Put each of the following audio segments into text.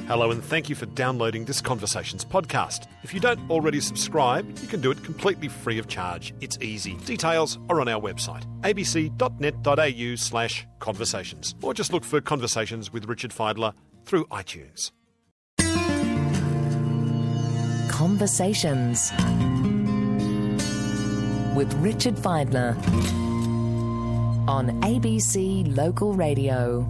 Hello and thank you for downloading this Conversations podcast. If you don't already subscribe, you can do it completely free of charge. It's easy. Details are on our website, abc.net.au/conversations, or just look for Conversations with Richard Feidler through iTunes. Conversations with Richard Feidler on ABC Local Radio.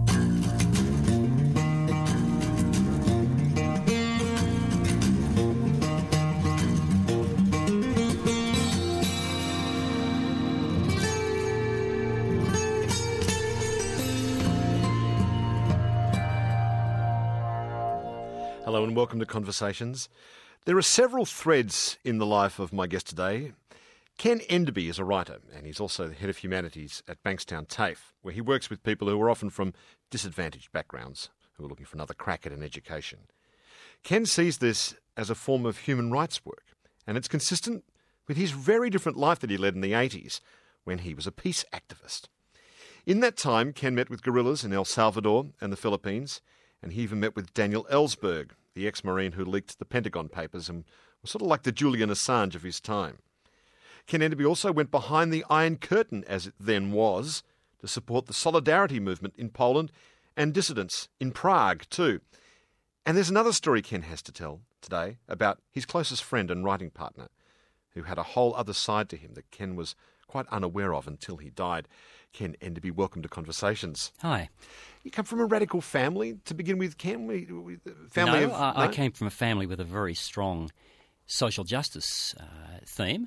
Hello and welcome to Conversations. There are several threads in the life of my guest today. Ken Enderby is a writer, and he's also the head of humanities at Bankstown TAFE, where he works with people who are often from disadvantaged backgrounds who are looking for another crack at an education. Ken sees this as a form of human rights work, and it's consistent with his very different life that he led in the 80s when he was a peace activist. In that time, Ken met with guerrillas in El Salvador and the Philippines, and he even met with Daniel Ellsberg, the ex-Marine who leaked the Pentagon Papers and was sort of like the Julian Assange of his time. Ken Enderby also went behind the Iron Curtain, as it then was, to support the Solidarity movement in Poland and dissidents in Prague too. And there's another story Ken has to tell today about his closest friend and writing partner, who had a whole other side to him that Ken was quite unaware of until he died. Ken Enderby, welcome to Conversations. Hi. You come from a radical family to begin with, Ken? I came from a family with a very strong social justice theme.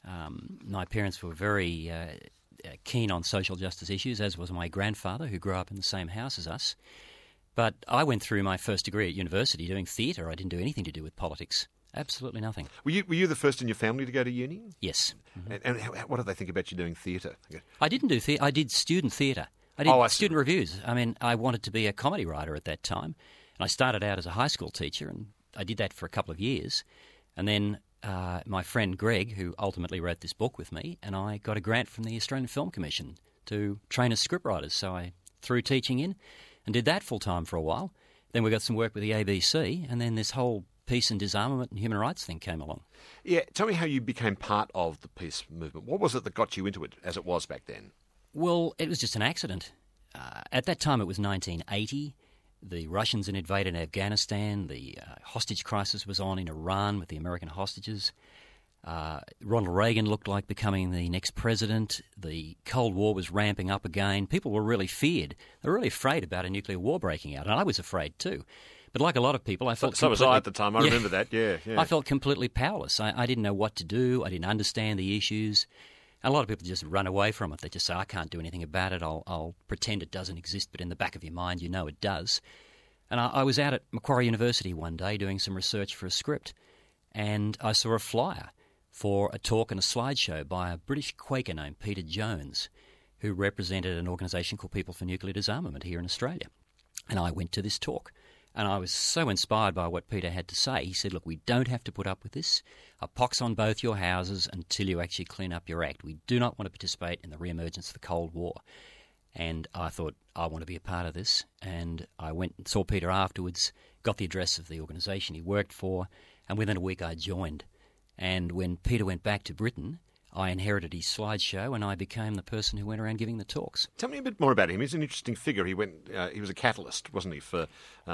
My parents were very keen on social justice issues, as was my grandfather, who grew up in the same house as us. But I went through my first degree at university doing theatre. I didn't do anything to do with politics. Absolutely nothing. Were you the first in your family to go to uni? Yes. Mm-hmm. And what did they think about you doing theatre? I didn't do theatre. I did student theatre. I did student reviews. I mean, I wanted to be a comedy writer at that time. And I started out as a high school teacher, and I did that for a couple of years. And then my friend Greg, who ultimately wrote this book with me, and I got a grant from the Australian Film Commission to train as scriptwriters. So I threw teaching in and did that full-time for a while. Then we got some work with the ABC, and then this whole peace and disarmament and human rights thing came along. Yeah, tell me how you became part of the peace movement. What was it that got you into it as it was back then? Well, it was just an accident. At that time, it was 1980. The Russians had invaded Afghanistan. The hostage crisis was on in Iran with the American hostages. Ronald Reagan looked like becoming the next president. The Cold War was ramping up again. People were really feared. They were really afraid about a nuclear war breaking out, and I was afraid too. But like a lot of people, I felt so was I at the time. I remember that, yeah. I felt completely powerless. I didn't know what to do. I didn't understand the issues. And a lot of people just run away from it. They just say, I can't do anything about it. I'll pretend it doesn't exist, but in the back of your mind, you know it does. And I was out at Macquarie University one day doing some research for a script, and I saw a flyer for a talk and a slideshow by a British Quaker named Peter Jones, who represented an organisation called People for Nuclear Disarmament here in Australia. And I went to this talk. And I was so inspired by what Peter had to say. He said, look, we don't have to put up with this. A pox on both your houses until you actually clean up your act. We do not want to participate in the re-emergence of the Cold War. And I thought, I want to be a part of this. And I went and saw Peter afterwards, got the address of the organisation he worked for, and within a week I joined. And when Peter went back to Britain, I inherited his slideshow, and I became the person who went around giving the talks. Tell me a bit more about him. He's an interesting figure. He was a catalyst, wasn't he, for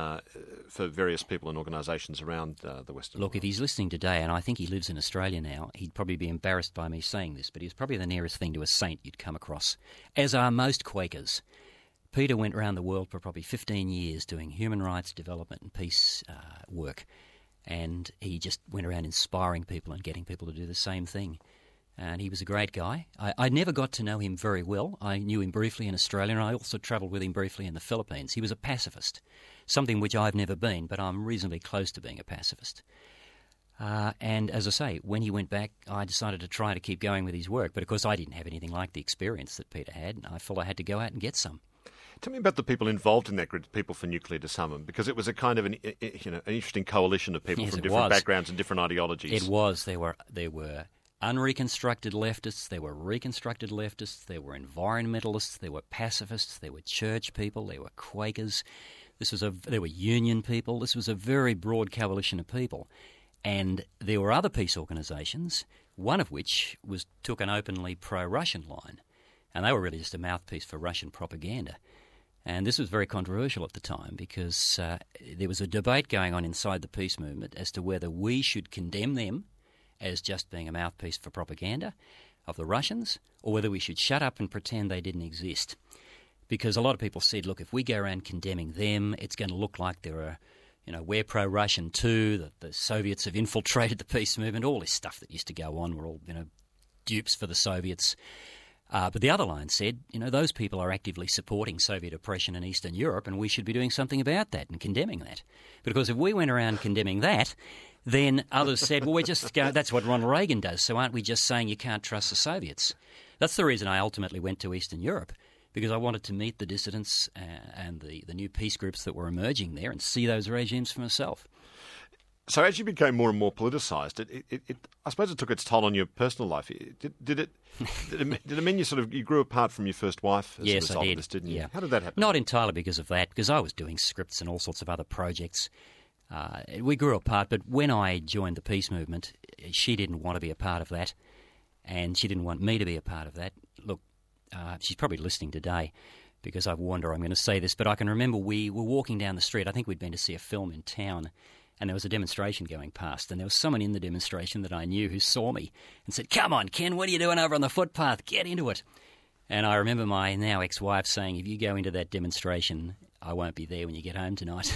various people and organisations around the Western world. Look, if he's listening today, and I think he lives in Australia now, he'd probably be embarrassed by me saying this, but he was probably the nearest thing to a saint you'd come across, as are most Quakers. Peter went around the world for probably 15 years doing human rights, development and peace work, and he just went around inspiring people and getting people to do the same thing. And he was a great guy. I never got to know him very well. I knew him briefly in Australia, and I also travelled with him briefly in the Philippines. He was a pacifist, something which I've never been, but I'm reasonably close to being a pacifist. And as I say, when he went back, I decided to try to keep going with his work. But of course, I didn't have anything like the experience that Peter had, and I felt I had to go out and get some. Tell me about the people involved in that group, People for Nuclear Disarmament, because it was a kind of an interesting coalition of people from different backgrounds and different ideologies. It was. There were unreconstructed leftists, there were reconstructed leftists, there were environmentalists, there were pacifists, there were church people, there were Quakers, There were union people. This was a very broad coalition of people. And there were other peace organisations, one of which took an openly pro-Russian line. And they were really just a mouthpiece for Russian propaganda. And this was very controversial at the time because there was a debate going on inside the peace movement as to whether we should condemn them as just being a mouthpiece for propaganda of the Russians, or whether we should shut up and pretend they didn't exist. Because a lot of people said, look, if we go around condemning them, it's going to look like we're pro-Russian too, that the Soviets have infiltrated the peace movement, all this stuff that used to go on. We're all, dupes for the Soviets. But the other line said, those people are actively supporting Soviet oppression in Eastern Europe, and we should be doing something about that and condemning that. Because if we went around condemning that, then others said, well, that's what Ronald Reagan does, so aren't we just saying you can't trust the Soviets? That's the reason I ultimately went to Eastern Europe, because I wanted to meet the dissidents and the new peace groups that were emerging there and see those regimes for myself. So as you became more and more politicised, I suppose it took its toll on your personal life. Did it mean you grew apart from your first wife as a result of this, didn't you? Yeah. How did that happen? Not entirely because of that, because I was doing scripts and all sorts of other projects. We grew apart, but when I joined the peace movement, she didn't want to be a part of that, and she didn't want me to be a part of that. Look, she's probably listening today because I've warned her I'm going to say this, but I can remember we were walking down the street. I think we'd been to see a film in town, and there was a demonstration going past, and there was someone in the demonstration that I knew who saw me and said, "Come on, Ken, what are you doing over on the footpath? Get into it." And I remember my now ex-wife saying, "If you go into that demonstration, I won't be there when you get home tonight."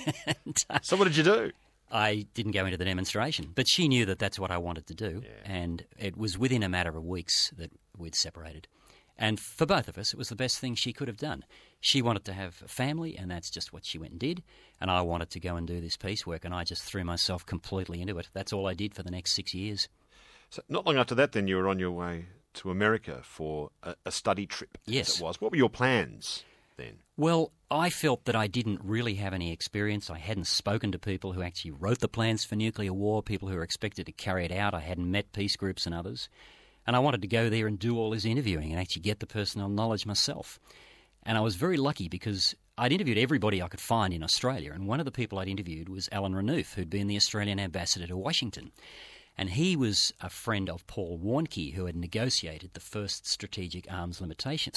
So what did you do? I didn't go into the demonstration, but she knew that that's what I wanted to do, and it was within a matter of weeks that we'd separated. And for both of us, it was the best thing she could have done. She wanted to have a family, and that's just what she went and did. And I wanted to go and do this peace work, and I just threw myself completely into it. That's all I did for the next 6 years. So not long after that, then, you were on your way to America for a study trip. Yes. As it was. What were your plans then? Well, I felt that I didn't really have any experience. I hadn't spoken to people who actually wrote the plans for nuclear war, people who were expected to carry it out. I hadn't met peace groups and others. And I wanted to go there and do all this interviewing and actually get the personal knowledge myself. And I was very lucky because I'd interviewed everybody I could find in Australia. And one of the people I'd interviewed was Alan Renouf, who'd been the Australian ambassador to Washington. And he was a friend of Paul Warnke, who had negotiated the second strategic arms limitation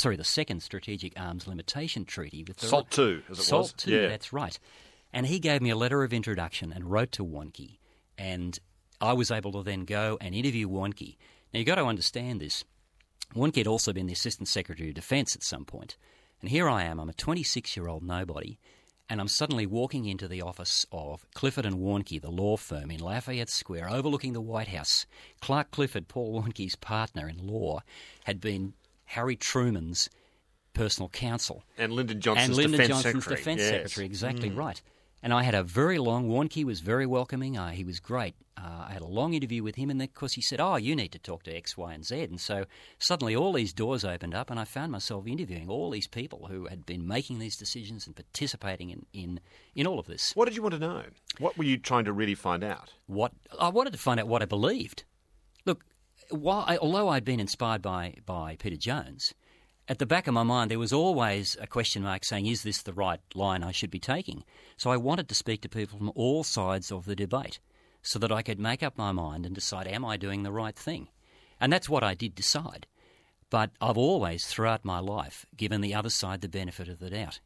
treaty with the SALT II, as it was. SALT II, that's right. And he gave me a letter of introduction and wrote to Warnke. And I was able to then go and interview Warnke. Now, you've got to understand this. Warnke had also been the Assistant Secretary of Defence at some point. And here I am, I'm a 26-year-old nobody, and I'm suddenly walking into the office of Clifford and Warnke, the law firm in Lafayette Square, overlooking the White House. Clark Clifford, Paul Warnke's partner in law, had been Harry Truman's personal counsel. And Lyndon Johnson's defence secretary. Exactly right. And I had a very long, Warnke was very welcoming, he was great. I had a long interview with him, and then, of course, he said, you need to talk to X, Y, and Z. And so suddenly all these doors opened up, and I found myself interviewing all these people who had been making these decisions and participating in all of this. What did you want to know? What were you trying to really find out? I wanted to find out what I believed. Look, although I'd been inspired by Peter Jones, at the back of my mind there was always a question mark saying, is this the right line I should be taking? So I wanted to speak to people from all sides of the debate so that I could make up my mind and decide, am I doing the right thing? And that's what I did decide. But I've always, throughout my life, given the other side the benefit of the doubt.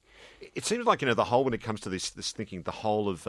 It seems like, the whole, when it comes to this thinking, the whole of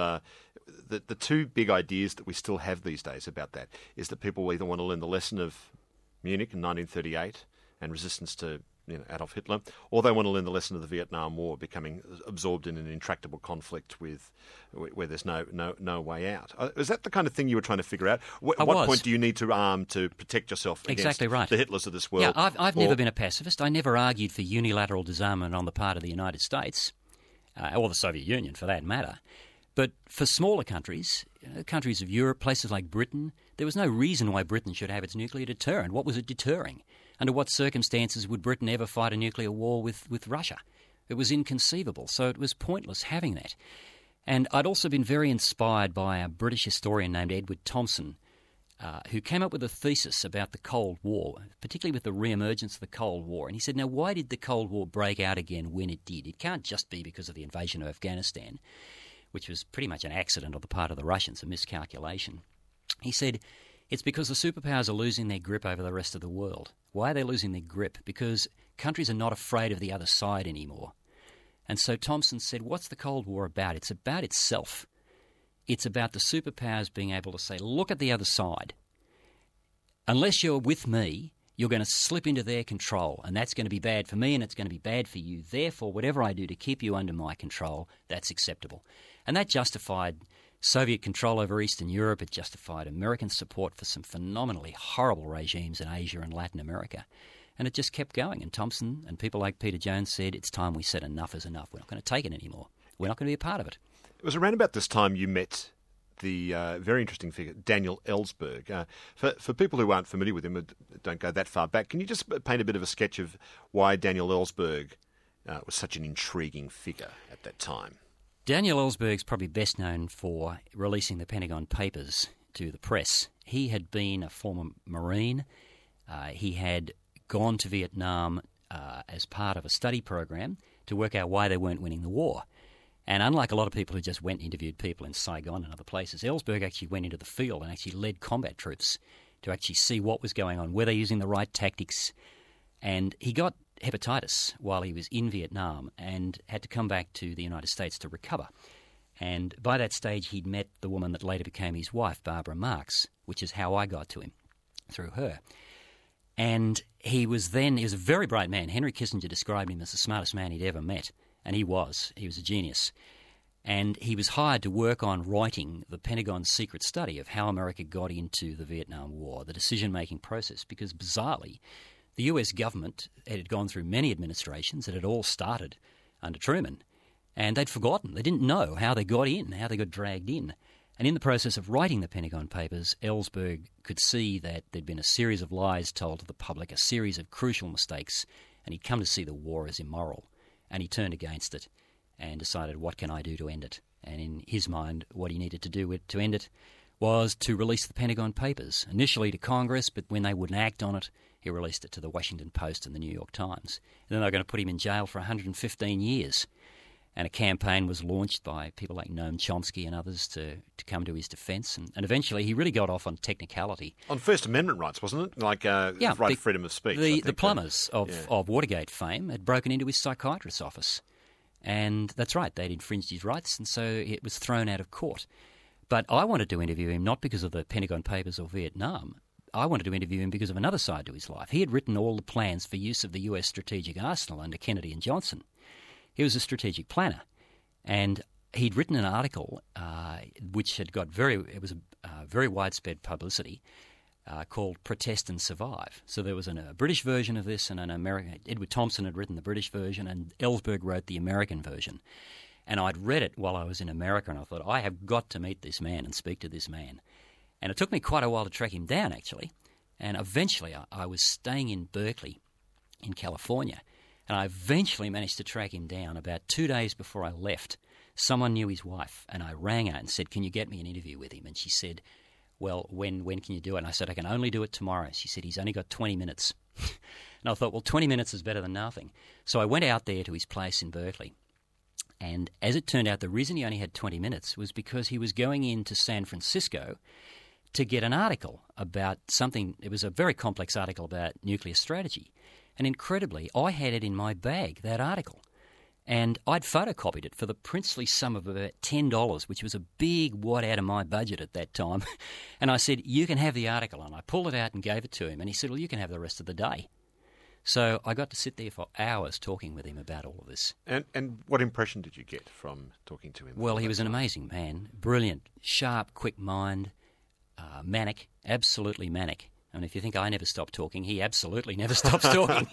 the two big ideas that we still have these days about that is that people either want to learn the lesson of Munich in 1938 and resistance to Adolf Hitler, or they want to learn the lesson of the Vietnam War, becoming absorbed in an intractable conflict where there's no way out. Is that the kind of thing you were trying to figure out? At what point do you need to arm to protect yourself against exactly right. the Hitlers of this world? Yeah, I've never been a pacifist. I never argued for unilateral disarmament on the part of the United States, or the Soviet Union for that matter. But for smaller countries, countries of Europe, places like Britain, there was no reason why Britain should have its nuclear deterrent. What was it deterring? Under what circumstances would Britain ever fight a nuclear war with Russia? It was inconceivable, so it was pointless having that. And I'd also been very inspired by a British historian named Edward Thompson, who came up with a thesis about the Cold War, particularly with the re-emergence of the Cold War. And he said, now, why did the Cold War break out again when it did? It can't just be because of the invasion of Afghanistan, which was pretty much an accident on the part of the Russians, a miscalculation. He said, it's because the superpowers are losing their grip over the rest of the world. Why are they losing their grip? Because countries are not afraid of the other side anymore. And so Thompson said, what's the Cold War about? It's about itself. It's about the superpowers being able to say, look at the other side. Unless you're with me, you're going to slip into their control, and that's going to be bad for me and it's going to be bad for you. Therefore, whatever I do to keep you under my control, that's acceptable. And that justified Soviet control over Eastern Europe. It justified American support for some phenomenally horrible regimes in Asia and Latin America. And it just kept going. And Thompson and people like Peter Jones said, it's time we said enough is enough. We're not going to take it anymore. We're not going to be a part of it. It was around about this time you met the very interesting figure, Daniel Ellsberg. For people who aren't familiar with him, don't go that far back, can you just paint a bit of a sketch of why Daniel Ellsberg was such an intriguing figure at that time? Daniel Ellsberg's probably best known for releasing the Pentagon Papers to the press. He had been a former Marine. He had gone to Vietnam as part of a study program to work out why they weren't winning the war. And unlike a lot of people who just went and interviewed people in Saigon and other places, Ellsberg actually went into the field and actually led combat troops to actually see what was going on, were they using the right tactics. And he got hepatitis while he was in Vietnam and had to come back to the United States to recover. And by that stage, he'd met the woman that later became his wife, Barbara Marx, which is how I got to him, through her. And he was a very bright man. Henry Kissinger described him as the smartest man he'd ever met. And he was a genius. And he was hired to work on writing the Pentagon's secret study of how America got into the Vietnam War, the decision-making process, because bizarrely, the US government had gone through many administrations. It had all started under Truman, and they'd forgotten. They didn't know how they got in, how they got dragged in. And in the process of writing the Pentagon Papers, Ellsberg could see that there'd been a series of lies told to the public, a series of crucial mistakes, and he'd come to see the war as immoral. And he turned against it and decided, what can I do to end it? And in his mind, what he needed to do to end it was to release the Pentagon Papers, initially to Congress, but when they wouldn't act on it, he released it to the Washington Post and the New York Times. And then they were going to put him in jail for 115 years. And a campaign was launched by people like Noam Chomsky and others to come to his defence. And eventually he really got off on technicality. On First Amendment rights, wasn't it? Like right of freedom of speech. The plumbers of Watergate fame had broken into his psychiatrist's office. And that's right, they'd infringed his rights, and so it was thrown out of court. But I wanted to interview him not because of the Pentagon Papers or Vietnam. I wanted to interview him because of another side to his life. He had written all the plans for use of the US strategic arsenal under Kennedy and Johnson. He was a strategic planner, and he'd written an article which had got very widespread publicity called Protest and Survive. So there was a British version of this and an American. Edward Thompson had written the British version and Ellsberg wrote the American version. And I'd read it while I was in America, and I thought, I have got to meet this man and speak to this man. And it took me quite a while to track him down, actually. And eventually I was staying in Berkeley in California, and I eventually managed to track him down. About 2 days before I left, someone knew his wife, and I rang her and said, can you get me an interview with him? And she said, well, when can you do it? And I said, I can only do it tomorrow. She said, he's only got 20 minutes. And I thought, well, 20 minutes is better than nothing. So I went out there to his place in Berkeley. And as it turned out, the reason he only had 20 minutes was because he was going into San Francisco to get an article about something. It was a very complex article about nuclear strategy. And incredibly, I had it in my bag, that article. And I'd photocopied it for the princely sum of about $10, which was a big wad out of my budget at that time. And I said, you can have the article. And I pulled it out and gave it to him. And he said, well, you can have the rest of the day. So I got to sit there for hours talking with him about all of this. And what impression did you get from talking to him? Well, he was an amazing man. Brilliant, sharp, quick mind, manic, absolutely manic. I mean, if you think I never stopped talking, he absolutely never stops talking.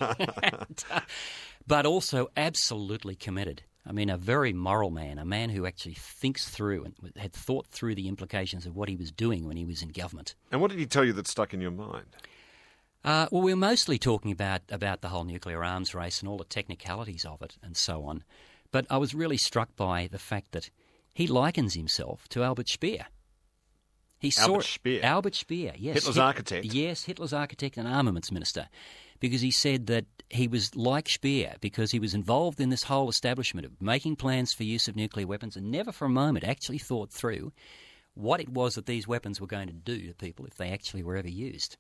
But also absolutely committed. I mean, a very moral man, a man who actually thinks through and had thought through the implications of what he was doing when he was in government. And what did he tell you that stuck in your mind? Well, we were mostly talking about the whole nuclear arms race and all the technicalities of it and so on. But I was really struck by the fact that he likens himself to Albert Speer. He saw Albert Speer. Albert Speer, yes. Hitler's architect. Yes, Hitler's architect and armaments minister. Because he said that he was like Speer because he was involved in this whole establishment of making plans for use of nuclear weapons and never for a moment actually thought through what it was that these weapons were going to do to people if they actually were ever used.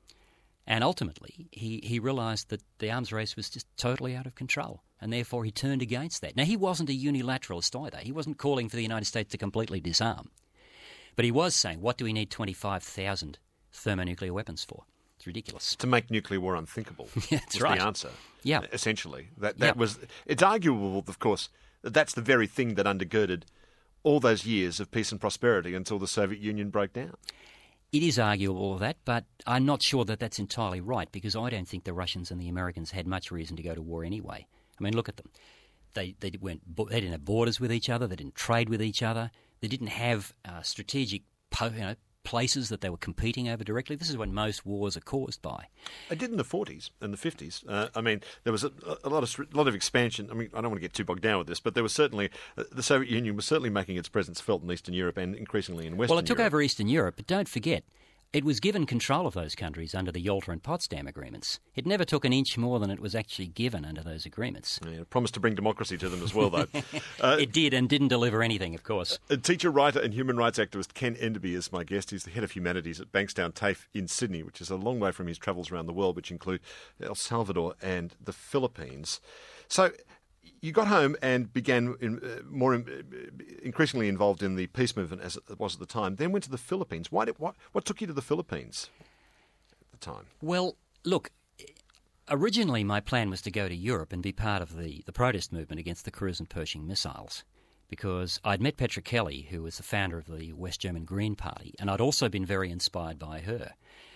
And ultimately, he realised that the arms race was just totally out of control, and therefore he turned against that. Now, he wasn't a unilateralist either. He wasn't calling for the United States to completely disarm. But he was saying, what do we need 25,000 thermonuclear weapons for? It's ridiculous. To make nuclear war unthinkable. That's was right. the answer. Yeah. Essentially. That was. It's arguable, of course, that that's the very thing that undergirded all those years of peace and prosperity until the Soviet Union broke down. It is arguable that, but I'm not sure that that's entirely right because I don't think the Russians and the Americans had much reason to go to war anyway. I mean, look at them. They didn't have borders with each other. They didn't trade with each other. They didn't have strategic places that they were competing over directly. This is what most wars are caused by. It did in the 40s and the 50s. I mean, there was a lot of expansion. I mean, I don't want to get too bogged down with this, but there was certainly the Soviet Union was certainly making its presence felt in Eastern Europe and increasingly in Western Europe. Well, it took over Eastern Europe, but don't forget, it was given control of those countries under the Yalta and Potsdam agreements. It never took an inch more than it was actually given under those agreements. Yeah, it promised to bring democracy to them as well, though. It did and didn't deliver anything, of course. Teacher, writer and human rights activist Ken Enderby is my guest. He's the head of humanities at Bankstown TAFE in Sydney, which is a long way from his travels around the world, which include El Salvador and the Philippines. So you got home and began increasingly involved in the peace movement as it was at the time, then went to the Philippines. What took you to the Philippines at the time? Well, look, originally my plan was to go to Europe and be part of the protest movement against the cruise and Pershing missiles because I'd met Petra Kelly, who was the founder of the West German Green Party, and I'd also been very inspired by her.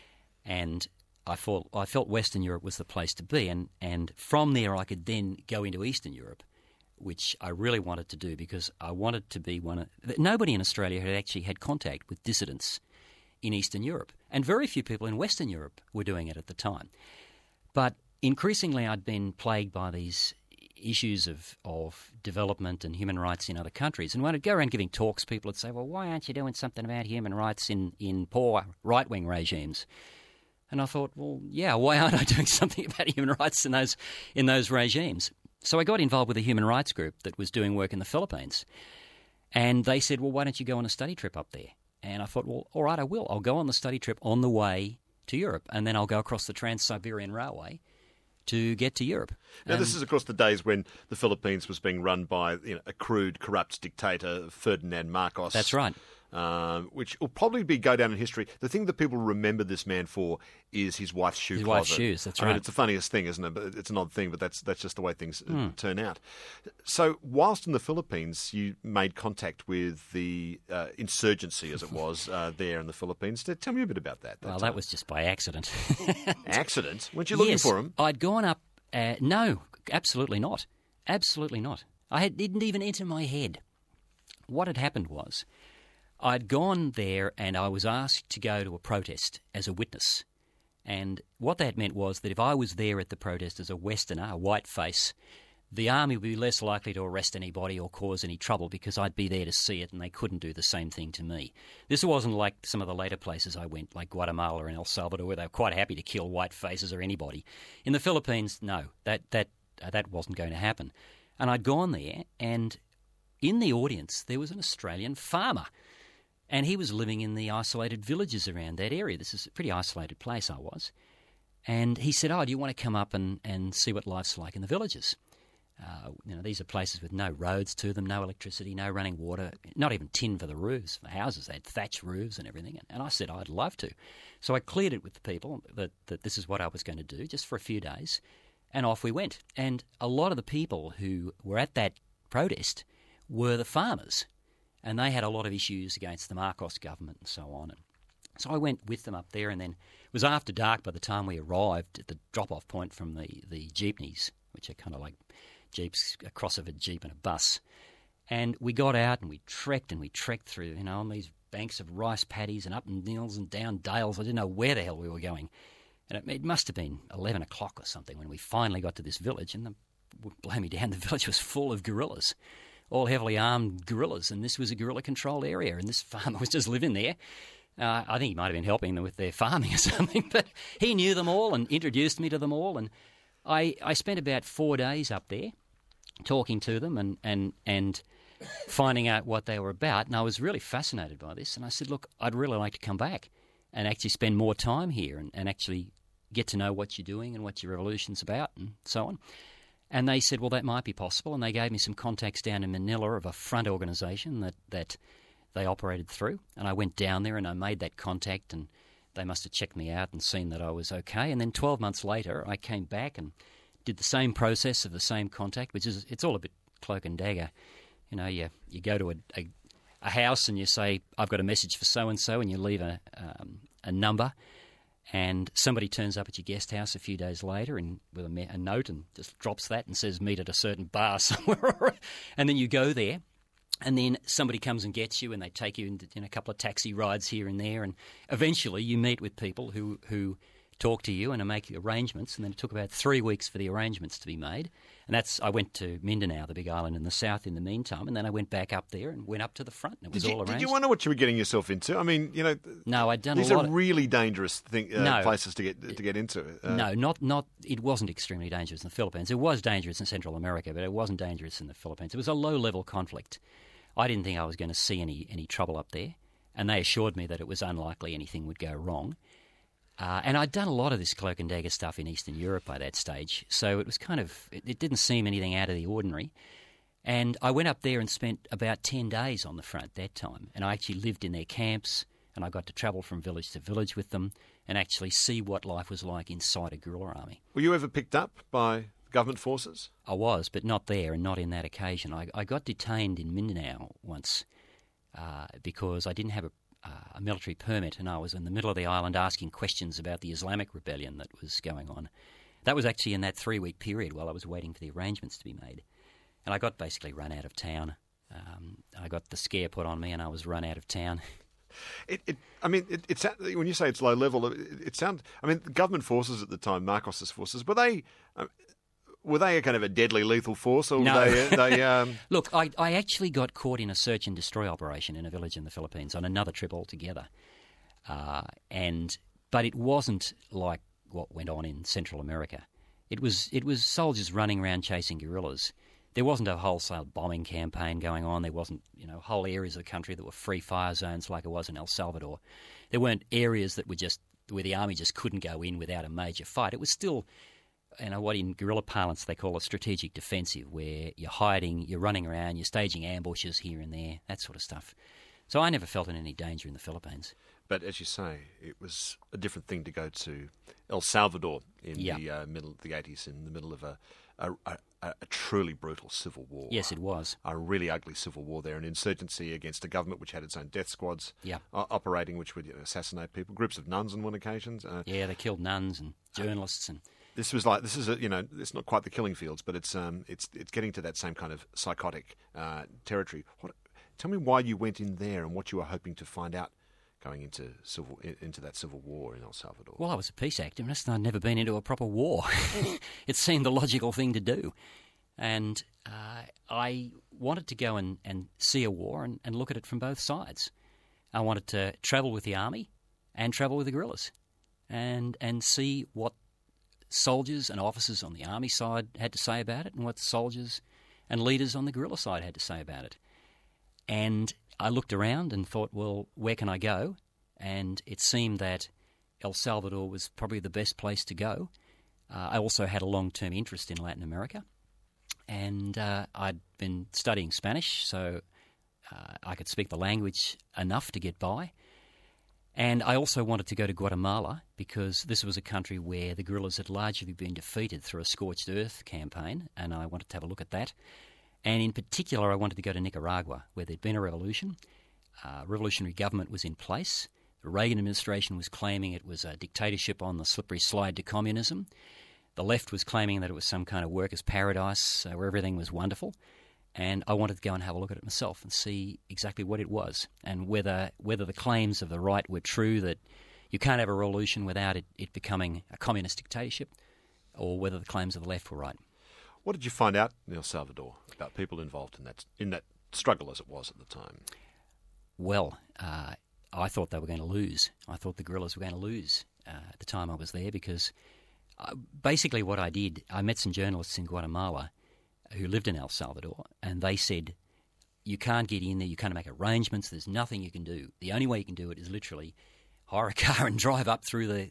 And I felt Western Europe was the place to be, and from there I could then go into Eastern Europe, which I really wanted to do because I wanted to be nobody in Australia had actually had contact with dissidents in Eastern Europe, and very few people in Western Europe were doing it at the time. But increasingly I'd been plagued by these issues of development and human rights in other countries, and when I'd go around giving talks, people would say, well, why aren't you doing something about human rights in poor right-wing regimes? And I thought, well, yeah, why aren't I doing something about human rights in those regimes? So I got involved with a human rights group that was doing work in the Philippines. And they said, well, why don't you go on a study trip up there? And I thought, well, all right, I will. I'll go on the study trip on the way to Europe, and then I'll go across the Trans-Siberian Railway to get to Europe. Now, this is, of course, the days when the Philippines was being run by a crude, corrupt dictator, Ferdinand Marcos. That's right. Which will probably go down in history. The thing that people remember this man for is his wife's shoe closet. Wife's shoes, that's right. I mean, it's the funniest thing, isn't it? But it's an odd thing, but that's just the way things turn out. So whilst in the Philippines, you made contact with the insurgency, as it was, there in the Philippines. Tell me a bit about that. Well, that was just by accident. Accident? Weren't you looking for him? I'd gone up... no, absolutely not. Absolutely not. It didn't even enter my head. What had happened was I'd gone there and I was asked to go to a protest as a witness. And what that meant was that if I was there at the protest as a Westerner, a white face, the army would be less likely to arrest anybody or cause any trouble because I'd be there to see it and they couldn't do the same thing to me. This wasn't like some of the later places I went, like Guatemala and El Salvador, where they were quite happy to kill white faces or anybody. In the Philippines, no, that wasn't going to happen. And I'd gone there, and in the audience there was an Australian farmer. And he was living in the isolated villages around that area. This is a pretty isolated place I was. And he said, do you want to come up and see what life's like in the villages? These are places with no roads to them, no electricity, no running water, not even tin for the roofs, for the houses. They had thatch roofs and everything. And I said I'd love to. So I cleared it with the people that this is what I was going to do, just for a few days. And off we went. And a lot of the people who were at that protest were the farmers. And they had a lot of issues against the Marcos government and so on. And so I went with them up there, and then it was after dark by the time we arrived at the drop-off point from the jeepneys, which are kind of like jeeps, a cross of a jeep and a bus. And we got out and we trekked through, on these banks of rice paddies and up hills and down dales. I didn't know where the hell we were going. And it must have been 11 o'clock or something when we finally got to this village, and blow me down, the village was full of guerrillas. All heavily armed guerrillas, and this was a guerrilla-controlled area, and this farmer was just living there, I think he might have been helping them with their farming or something, but he knew them all and introduced me to them all. And I spent about 4 days up there talking to them and finding out what they were about. And I was really fascinated by this. And I said, look, I'd really like to come back and actually spend more time here and actually get to know what you're doing and what your revolution's about and so on. And they said, well, that might be possible. And they gave me some contacts down in Manila of a front organisation that they operated through. And I went down there and I made that contact, and they must have checked me out and seen that I was okay. And then 12 months later, I came back and did the same process of the same contact, which is, it's all a bit cloak and dagger. You know, you go to a house and you say, I've got a message for so-and-so, and you leave a number, and somebody turns up at your guest house a few days later and with a note and just drops that and says, meet at a certain bar somewhere. And then you go there, and then somebody comes and gets you, and they take you in a couple of taxi rides here and there, and eventually you meet with people who talk to you and make arrangements, and then it took about 3 weeks for the arrangements to be made. And I went to Mindanao, the big island in the south, in the meantime, and then I went back up there and went up to the front, and it was all arranged. Did you wonder what you were getting yourself into? I mean, you know, no, I'd done these a lot. These are really dangerous places to get into. No, not. It wasn't extremely dangerous in the Philippines. It was dangerous in Central America, but it wasn't dangerous in the Philippines. It was a low-level conflict. I didn't think I was going to see any trouble up there, and they assured me that it was unlikely anything would go wrong. And I'd done a lot of this cloak and dagger stuff in Eastern Europe by that stage, so it was it didn't seem anything out of the ordinary. And I went up there and spent about 10 days on the front that time, and I actually lived in their camps, and I got to travel from village to village with them and actually see what life was like inside a guerrilla army. Were you ever picked up by government forces? I was, but not there and not in that occasion. I got detained in Mindanao once because I didn't have a military permit, and I was in the middle of the island asking questions about the Islamic rebellion that was going on. That was actually in that 3-week period while I was waiting for the arrangements to be made. And I got basically run out of town. I got the scare put on me and I was run out of town. When you say it's low level, it sounds. I mean, the government forces at the time, Marcos's forces, were they a kind of a deadly lethal force, or no. were they? Look, I actually got caught in a search and destroy operation in a village in the Philippines on another trip altogether, but it wasn't like what went on in Central America. It was soldiers running around chasing guerrillas. There wasn't a wholesale bombing campaign going on. There wasn't, whole areas of the country that were free fire zones like it was in El Salvador. There weren't areas that were just where the army just couldn't go in without a major fight. It was still, what in guerrilla parlance they call a strategic defensive, where you're hiding, you're running around, you're staging ambushes here and there, that sort of stuff. So I never felt in any danger in the Philippines. But as you say, it was a different thing to go to El Salvador in the middle of the 80s, in the middle of a truly brutal civil war. Yes, it was. A really ugly civil war there, an insurgency against a government which had its own death squads operating, which would assassinate people, groups of nuns on one occasion. They killed nuns and journalists. And it's not quite the killing fields, but it's getting to that same kind of psychotic territory. Tell me why you went in there and what you were hoping to find out going into that civil war in El Salvador. Well, I was a peace activist and I'd never been into a proper war. It seemed the logical thing to do. And I wanted to go and see a war and look at it from both sides. I wanted to travel with the army and travel with the guerrillas and see what soldiers and officers on the army side had to say about it and what soldiers and leaders on the guerrilla side had to say about it. And I looked around and thought, well, where can I go? And it seemed that El Salvador was probably the best place to go. I also had a long-term interest in Latin America. And I'd been studying Spanish, so I could speak the language enough to get by. And I also wanted to go to Guatemala because this was a country where the guerrillas had largely been defeated through a scorched earth campaign, and I wanted to have a look at that. And in particular, I wanted to go to Nicaragua, where there'd been a revolution. Revolutionary government was in place. The Reagan administration was claiming it was a dictatorship on the slippery slide to communism. The left was claiming that it was some kind of workers' paradise where everything was wonderful. And I wanted to go and have a look at it myself and see exactly what it was and whether the claims of the right were true, that you can't have a revolution without it becoming a communist dictatorship, or whether the claims of the left were right. What did you find out in El Salvador about people involved in that struggle as it was at the time? Well, I thought they were going to lose. I thought the guerrillas were going to lose at the time I was there because basically what I did, I met some journalists in Guatemala who lived in El Salvador, and they said, you can't get in there, you can't make arrangements, there's nothing you can do. The only way you can do it is literally hire a car and drive up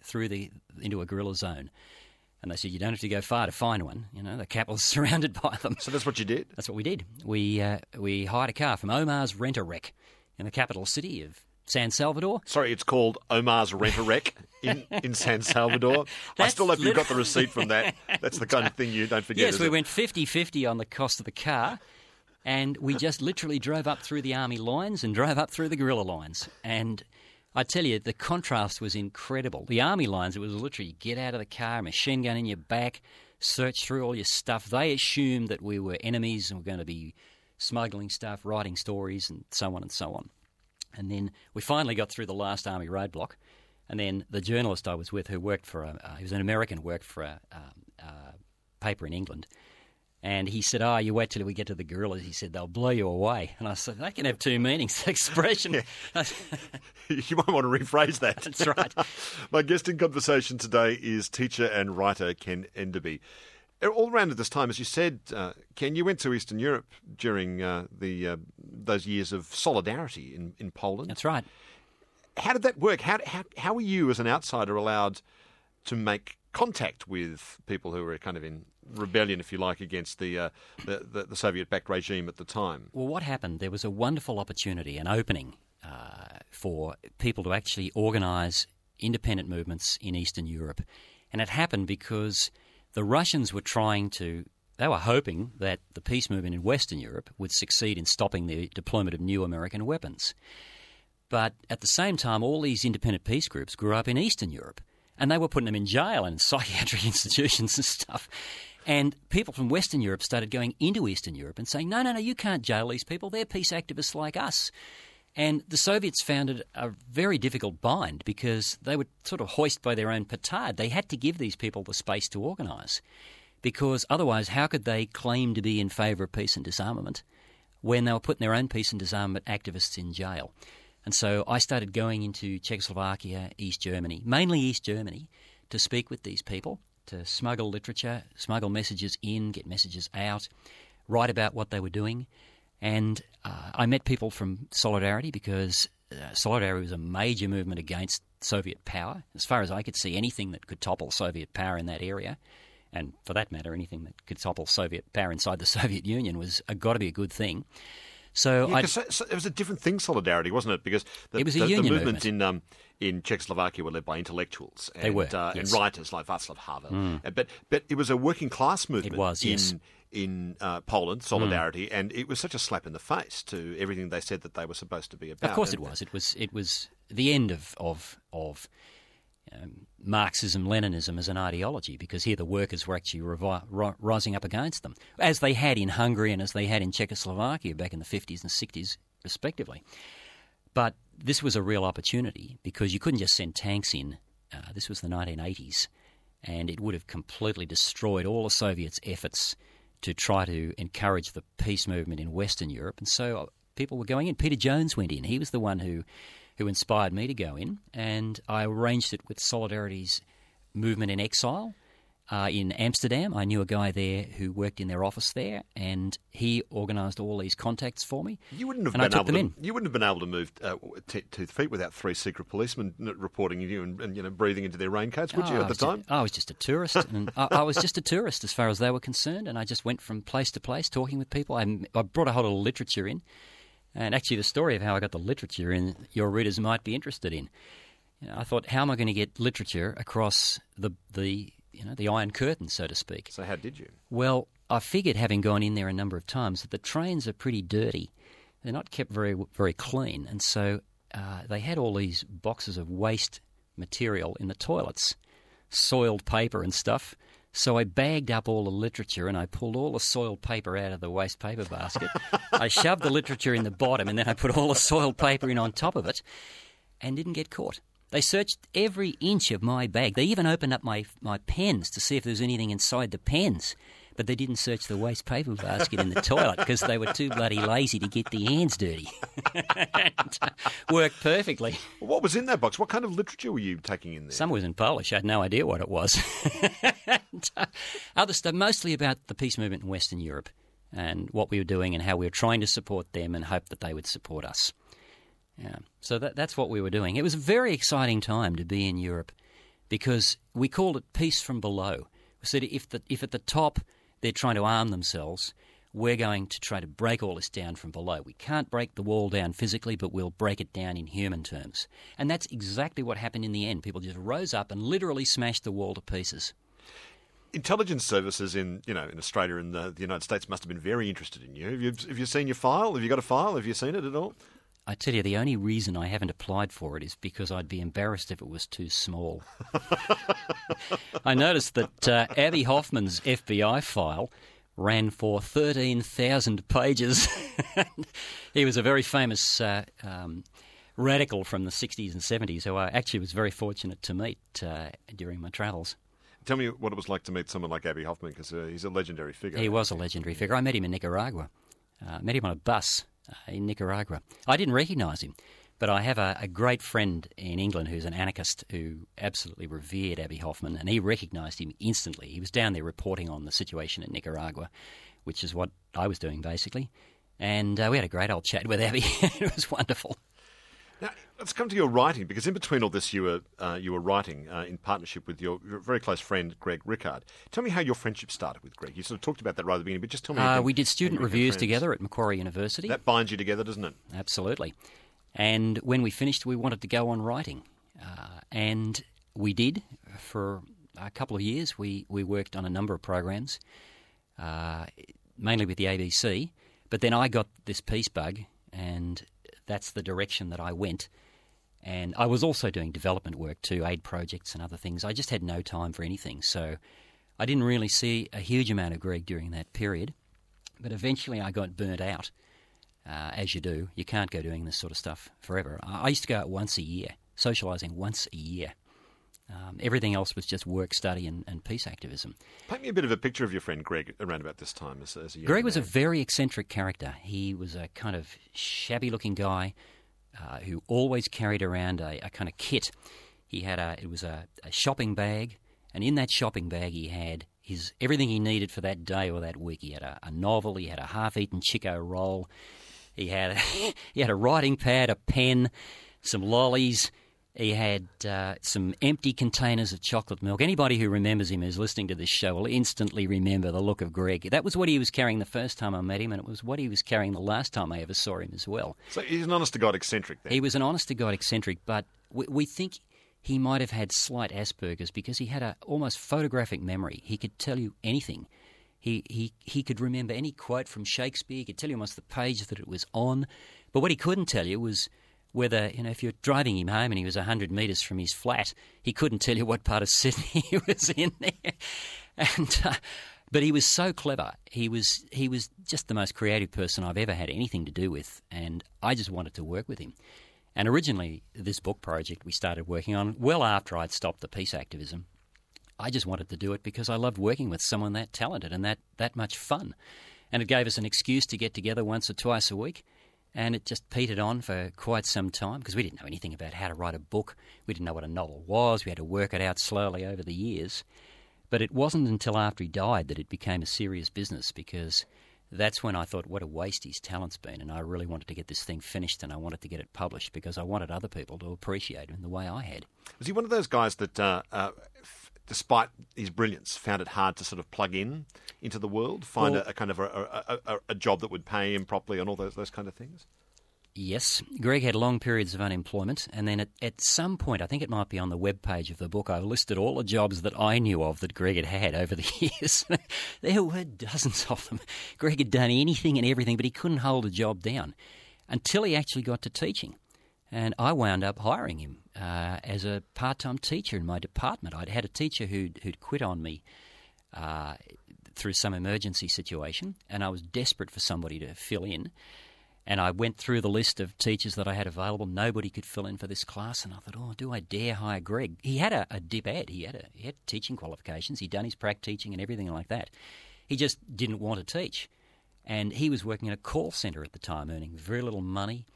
into a guerrilla zone. And they said, you don't have to go far to find one. You know, the capital's surrounded by them. So that's what you did? That's what we did. We hired a car from Omar's Rent-A-Wreck in the capital city of San Salvador. Sorry, it's called Omar's Rent-A-Wreck in San Salvador. I still hope you got the receipt from that. That's the kind of thing you don't forget. Yes, we went 50-50 on the cost of the car, and we just literally drove up through the army lines and drove up through the guerrilla lines. And I tell you, the contrast was incredible. The army lines, it was literally get out of the car, machine gun in your back, search through all your stuff. They assumed that we were enemies and were going to be smuggling stuff, writing stories, and so on and so on. And then we finally got through the last army roadblock. And then the journalist I was with, who worked for he was an American, worked for a paper in England. And he said, you wait till we get to the guerrillas. He said, they'll blow you away. And I said, that can have two meanings, expression. Yeah. You might want to rephrase that. That's right. My guest in conversation today is teacher and writer Ken Enderby. All around at this time, as you said, Ken, you went to Eastern Europe during those years of solidarity in Poland. That's right. How did that work? How were you, as an outsider, allowed to make contact with people who were kind of in rebellion, if you like, against the Soviet-backed regime at the time? Well, what happened, there was a wonderful opportunity, an opening for people to actually organise independent movements in Eastern Europe. And it happened because the Russians were they were hoping that the peace movement in Western Europe would succeed in stopping the deployment of new American weapons. But at the same time, all these independent peace groups grew up in Eastern Europe, and they were putting them in jail and psychiatric institutions and stuff. And people from Western Europe started going into Eastern Europe and saying, no, you can't jail these people. They're peace activists like us. And the Soviets found it a very difficult bind because they were sort of hoist by their own petard. They had to give these people the space to organise, because otherwise how could they claim to be in favour of peace and disarmament when they were putting their own peace and disarmament activists in jail? And so I started going into Czechoslovakia, East Germany, mainly East Germany, to speak with these people, to smuggle literature, smuggle messages in, get messages out, write about what they were doing. And I met people from Solidarity because Solidarity was a major movement against Soviet power. As far as I could see, anything that could topple Soviet power in that area, and for that matter, anything that could topple Soviet power inside the Soviet Union was got to be a good thing. So, so it was a different thing, Solidarity, wasn't it? Because it was a union movements in Czechoslovakia were led by intellectuals and, they were, yes. And writers like Václav Havel. But it was a working class movement. It was, yes. In Poland, Solidarity, and it was such a slap in the face to everything they said that they were supposed to be about. Of course it was. It was the end of Marxism, Leninism as an ideology, because here the workers were actually rising up against them, as they had in Hungary and as they had in Czechoslovakia back in the 50s and 60s, respectively. But this was a real opportunity because you couldn't just send tanks in. This was the 1980s, and it would have completely destroyed all the Soviets' efforts to try to encourage the peace movement in Western Europe. And so people were going in. Peter Jones went in. He was the one who inspired me to go in, and I arranged it with Solidarity's movement in exile in Amsterdam. I knew a guy there who worked in their office there, and he organised all these contacts for me. You wouldn't have been able to move 2 feet without 3 secret policemen reporting you and breathing into their raincoats, would you, at the time? I was just a tourist, and I was just a tourist as far as they were concerned, and I just went from place to place talking with people. I brought a whole lot of literature in. And actually, the story of how I got the literature in, your readers might be interested in. I thought, how am I going to get literature across the Iron Curtain, so to speak? So how did you? Well, I figured, having gone in there a number of times, that the trains are pretty dirty. They're not kept very, very clean. And so they had all these boxes of waste material in the toilets, soiled paper and stuff. So I bagged up all the literature and I pulled all the soiled paper out of the waste paper basket. I shoved the literature in the bottom and then I put all the soiled paper in on top of it and didn't get caught. They searched every inch of my bag. They even opened up my pens to see if there was anything inside the pens. but they didn't search the waste paper basket in the toilet because they were too bloody lazy to get their hands dirty. And, worked perfectly. What was in that box? What kind of literature were you taking in there? Some was in Polish. I had no idea what it was. And, other stuff, mostly about the peace movement in Western Europe and what we were doing and how we were trying to support them and hope that they would support us. Yeah. So that's what we were doing. It was a very exciting time to be in Europe because we called it peace from below. We said if at the top they're trying to arm themselves, we're going to try to break all this down from below. We can't break the wall down physically, but we'll break it down in human terms. And that's exactly what happened in the end. People just rose up and literally smashed the wall to pieces. Intelligence services in Australia and the United States must have been very interested in you. Have you seen your file? Have you got a file? Have you seen it at all? I tell you, the only reason I haven't applied for it is because I'd be embarrassed if it was too small. I noticed that Abbie Hoffman's FBI file ran for 13,000 pages. He was a very famous radical from the 60s and 70s who I actually was very fortunate to meet during my travels. Tell me what it was like to meet someone like Abbie Hoffman, because he's a legendary figure. He was a legendary figure. I met him in Nicaragua. Met him on a bus in Nicaragua. I didn't recognise him, but I have a great friend in England who's an anarchist who absolutely revered Abbie Hoffman, and he recognised him instantly. He was down there reporting on the situation in Nicaragua, which is what I was doing basically. And we had a great old chat with Abbie. It was wonderful. Now, let's come to your writing, because in between all this you were writing in partnership with your very close friend, Greg Rickard. Tell me how your friendship started with Greg. You sort of talked about that right at the beginning, but just tell me. We did student reviews together at Macquarie University. That binds you together, doesn't it? Absolutely. And when we finished, we wanted to go on writing. And we did. For a couple of years, we worked on a number of programs, mainly with the ABC. But then I got this peace bug, and that's the direction that I went. And I was also doing development work too, aid projects and other things. I just had no time for anything. So I didn't really see a huge amount of Greg during that period. But eventually I got burnt out, as you do. You can't go doing this sort of stuff forever. I used to go out once a year, socialising once a year. Everything else was just work, study and peace activism. Paint me a bit of a picture of your friend Greg around about this time as a young Greg was a man. very eccentric character. He was a kind of shabby-looking guy who always carried around a kind of kit. It was a shopping bag, and in that shopping bag he had everything he needed for that day or that week. He had a novel, he had a half-eaten Chico roll, he had a writing pad, a pen, some lollies. He had some empty containers of chocolate milk. Anybody who remembers him who's listening to this show will instantly remember the look of Greg. That was what he was carrying the first time I met him, and it was what he was carrying the last time I ever saw him as well. So he's an honest-to-God eccentric then? He was an honest-to-God eccentric, but we think he might have had slight Asperger's because he had a almost photographic memory. He could tell you anything. He could remember any quote from Shakespeare. He could tell you almost the page that it was on. But what he couldn't tell you was whether, if you're driving him home and he was 100 metres from his flat, he couldn't tell you what part of Sydney he was in there. But he was so clever. He was just the most creative person I've ever had anything to do with, and I just wanted to work with him. And originally, this book project we started working on well after I'd stopped the peace activism. I just wanted to do it because I loved working with someone that talented and that much fun. And it gave us an excuse to get together once or twice a week. And it just petered on for quite some time because we didn't know anything about how to write a book. We didn't know what a novel was. We had to work it out slowly over the years. But it wasn't until after he died that it became a serious business, because that's when I thought, what a waste his talent's been. And I really wanted to get this thing finished, and I wanted to get it published because I wanted other people to appreciate him the way I had. Was he one of those guys that, despite his brilliance, found it hard to sort of plug into the world, find a kind of a job that would pay him properly and all those kind of things? Yes. Greg had long periods of unemployment, and then at some point, I think it might be on the webpage of the book, I listed all the jobs that I knew of that Greg had had over the years. There were dozens of them. Greg had done anything and everything, but he couldn't hold a job down until he actually got to teaching. And I wound up hiring him as a part-time teacher in my department. I'd had a teacher who'd quit on me through some emergency situation, and I was desperate for somebody to fill in. And I went through the list of teachers that I had available. Nobody could fill in for this class, and I thought, do I dare hire Greg? He had a dip ed. He had teaching qualifications. He'd done his prac teaching and everything like that. He just didn't want to teach. And he was working in a call centre at the time, earning very little money,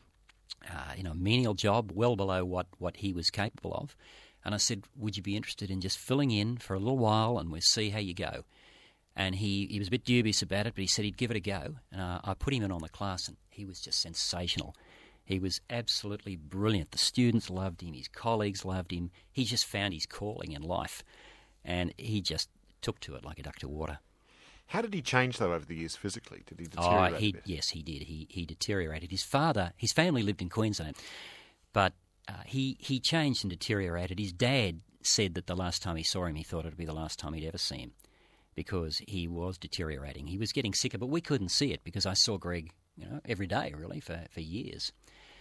a menial job, well below what he was capable of. And I said, would you be interested in just filling in for a little while and we'll see how you go? And he was a bit dubious about it, but he said he'd give it a go. And I put him in on the class, and he was just sensational. He was absolutely brilliant. The students loved him. His colleagues loved him. He just found his calling in life, and he just took to it like a duck to water. How did he change, though, over the years physically? Did he deteriorate a bit? Yes, he did. He deteriorated. His family lived in Queensland, but he changed and deteriorated. His dad said that the last time he saw him, he thought it would be the last time he'd ever see him, because he was deteriorating. He was getting sicker, but we couldn't see it because I saw Greg, every day really for years.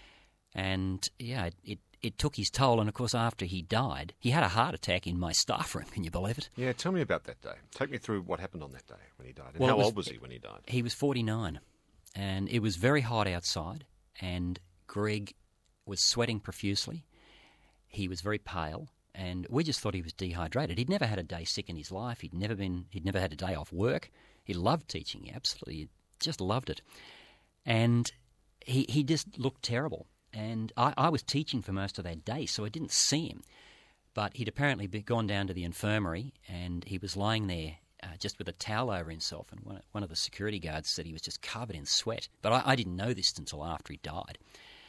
And yeah, it took his toll. And of course, after he died, he had a heart attack in my staff room. Can you believe it? Yeah, tell me about that day. Take me through what happened on that day when he died. And how old was he when he died? He was 49, and it was very hot outside, and Greg was sweating profusely. He was very pale. And we just thought he was dehydrated. He'd never had a day sick in his life. He'd never had a day off work. He loved teaching. He absolutely just loved it. And he just looked terrible. And I was teaching for most of that day, so I didn't see him. But he'd apparently gone down to the infirmary, and he was lying there just with a towel over himself. And one of the security guards said he was just covered in sweat. But I didn't know this until after he died.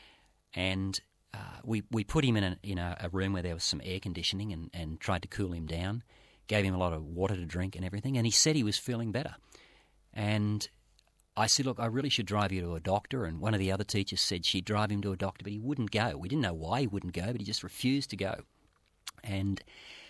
And we put him in a room where there was some air conditioning and tried to cool him down, gave him a lot of water to drink and everything, and he said he was feeling better. And I said, look, I really should drive you to a doctor, and one of the other teachers said she'd drive him to a doctor, but he wouldn't go. We didn't know why he wouldn't go, but he just refused to go. And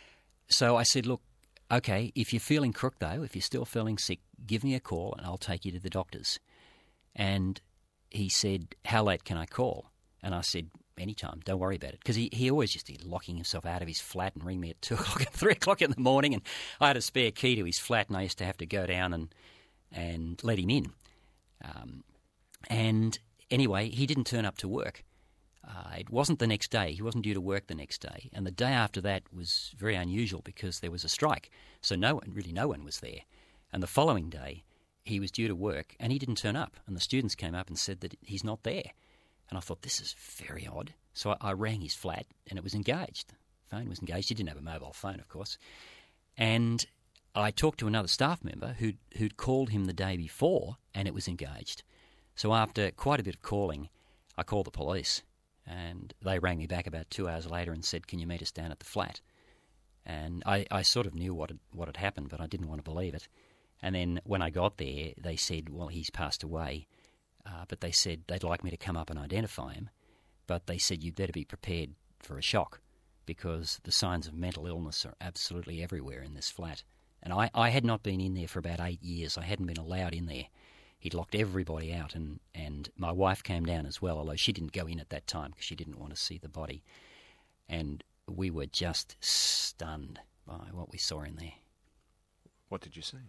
so I said, look, okay, if you're feeling crook though, if you're still feeling sick, give me a call and I'll take you to the doctors. And he said, how late can I call? And I said, anytime, don't worry about it. Because he always used to be locking himself out of his flat and ring me at 2 o'clock and 3 o'clock in the morning. And I had a spare key to his flat, and I used to have to go down and let him in. And anyway, he didn't turn up to work. It wasn't the next day. He wasn't due to work the next day. And the day after that was very unusual because there was a strike. So no one was there. And the following day, he was due to work, and he didn't turn up. And the students came up and said that he's not there. And I thought, this is very odd. So I rang his flat, and it was engaged. The phone was engaged. He didn't have a mobile phone, of course. And I talked to another staff member who'd called him the day before, and it was engaged. So after quite a bit of calling, I called the police, and they rang me back about 2 hours later and said, can you meet us down at the flat? And I sort of knew what had happened, but I didn't want to believe it. And then when I got there, they said, well, he's passed away. But they said they'd like me to come up and identify him. But they said you'd better be prepared for a shock because the signs of mental illness are absolutely everywhere in this flat. And I had not been in there for about 8 years. I hadn't been allowed in there. He'd locked everybody out, and my wife came down as well, although she didn't go in at that time because she didn't want to see the body. And we were just stunned by what we saw in there. What did you see?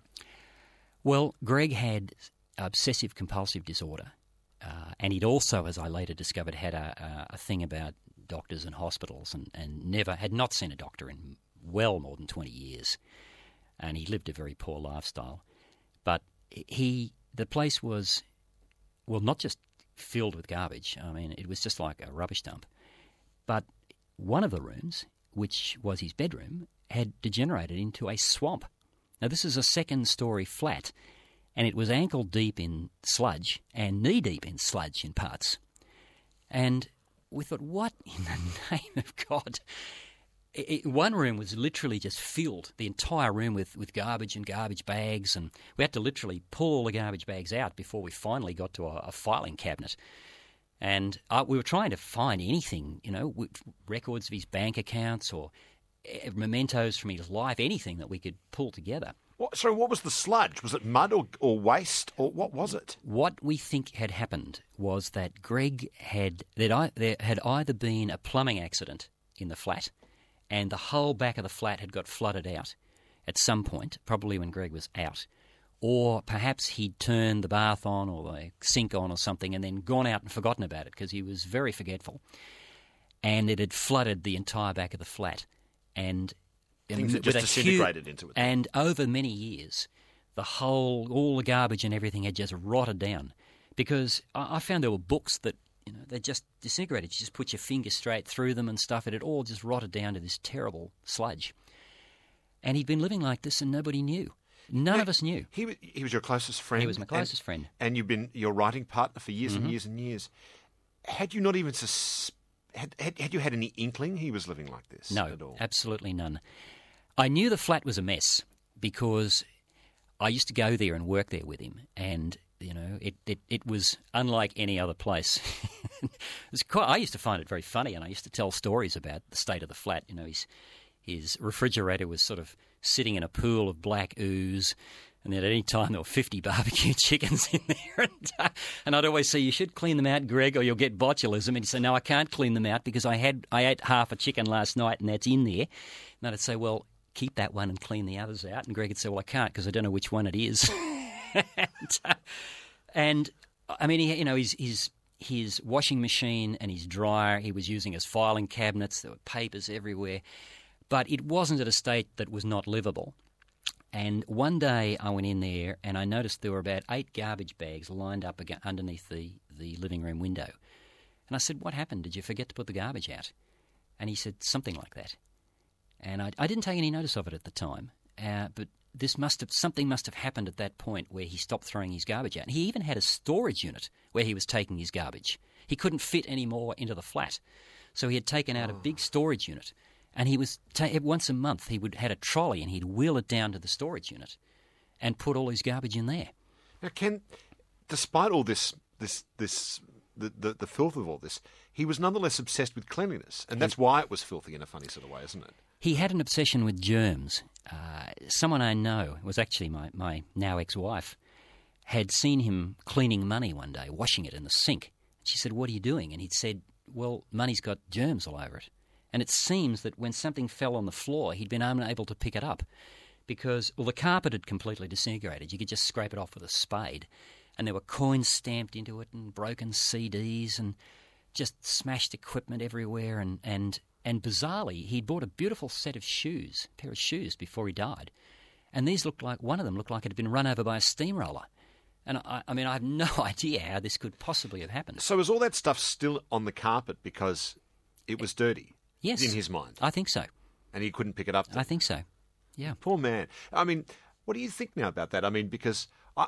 Well, Greg had obsessive-compulsive disorder, and he'd also, as I later discovered, had a thing about doctors and hospitals, and had not seen a doctor in well more than 20 years, and he lived a very poor lifestyle. But the place was, well, not just filled with garbage. I mean, it was just like a rubbish dump. But one of the rooms, which was his bedroom, had degenerated into a swamp. Now, this is a second-story flat, and it was ankle-deep in sludge and knee-deep in sludge in parts. And we thought, what in the name of God? One room was literally just filled, the entire room with garbage and garbage bags, and we had to literally pull all the garbage bags out before we finally got to a filing cabinet. And we were trying to find anything, records of his bank accounts or mementos from his life, anything that we could pull together. So what was the sludge? Was it mud or waste, or what was it? What we think had happened was that there had either been a plumbing accident in the flat, and the whole back of the flat had got flooded out at some point, probably when Greg was out, or perhaps he'd turned the bath on or the sink on or something and then gone out and forgotten about it because he was very forgetful, and it had flooded the entire back of the flat. And things that just disintegrated into it. And over many years, all the garbage and everything had just rotted down. Because I found there were books that, they just disintegrated. You just put your finger straight through them and stuff, and it all just rotted down to this terrible sludge. And he'd been living like this and nobody knew. None of us knew. He was your closest friend. He was my closest friend. And you've been your writing partner for years Mm-hmm. and years and years. Had you not even had you had any inkling he was living like this at all? No, absolutely none. I knew the flat was a mess because I used to go there and work there with him, and it was unlike any other place. I used to find it very funny, and I used to tell stories about the state of the flat. His refrigerator was sort of sitting in a pool of black ooze, and then at any time there were 50 barbecue chickens in there. And I'd always say, "You should clean them out, Greg, or you'll get botulism." And he'd say, "No, I can't clean them out because I ate half a chicken last night and that's in there." And I'd say, "Well, keep that one and clean the others out." And Greg would say, "Well, I can't because I don't know which one it is." and I mean, his washing machine and his dryer he was using as filing cabinets. There were papers everywhere. But it wasn't at a state that was not livable. And one day I went in there and I noticed there were about 8 garbage bags lined up underneath the living room window. And I said, "What happened? Did you forget to put the garbage out?" And he said, "Something like that." And I didn't take any notice of it at the time. But something must have happened at that point where he stopped throwing his garbage out. And he even had a storage unit where he was taking his garbage. He couldn't fit any more into the flat. So he had taken out a big storage unit. And he was once a month he had a trolley and he'd wheel it down to the storage unit and put all his garbage in there. Now, despite all the filth of all this, he was nonetheless obsessed with cleanliness, and that's why it was filthy in a funny sort of way, isn't it? He had an obsession with germs. Someone I know, it was actually my now ex-wife, had seen him cleaning money one day, washing it in the sink. She said, "What are you doing?" And he'd said, "Well, money's got germs all over it." And it seems that when something fell on the floor, he'd been unable to pick it up because, the carpet had completely disintegrated. You could just scrape it off with a spade. And there were coins stamped into it and broken CDs and just smashed equipment everywhere. And bizarrely, he'd bought a beautiful pair of shoes before he died. And one of them looked like it had been run over by a steamroller. And I mean, I have no idea how this could possibly have happened. So was all that stuff still on the carpet because it was dirty? Yes. In his mind? I think so. And he couldn't pick it up? I think so, yeah. Poor man. I mean, what do you think now about that? I mean, because